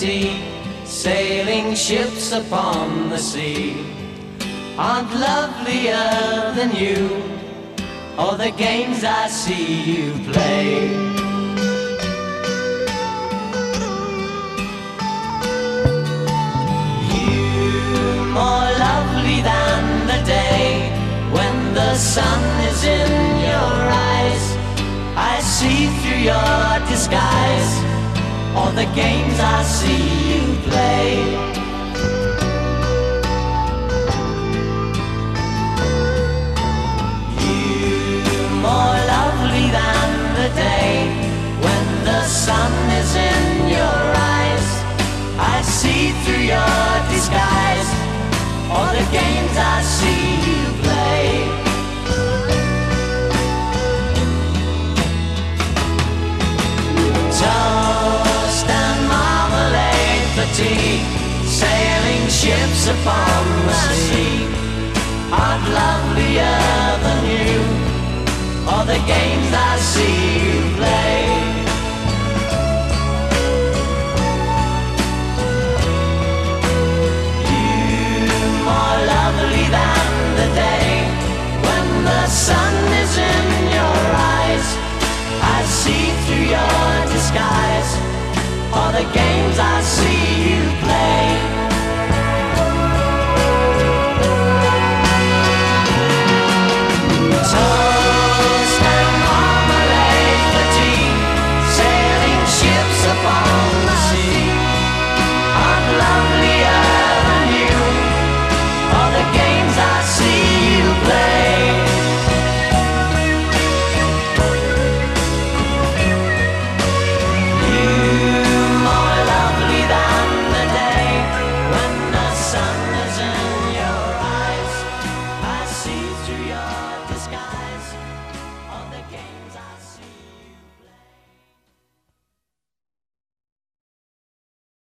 pity, sailing ships upon the sea aren't lovelier than you, or the games I see you play. You more lovely than the day when the sun is in your eyes. I see through your disguise all the games I see you play. More lovely than the day when the sun is in your eyes. I see through your disguise all the games I see you play. Toast and marmalade for tea, sailing ships upon the sea aren't lovelier than you, all the games I see you play. You more lovely than the day when the sun is in your eyes. I see through your disguise all the games I see you play.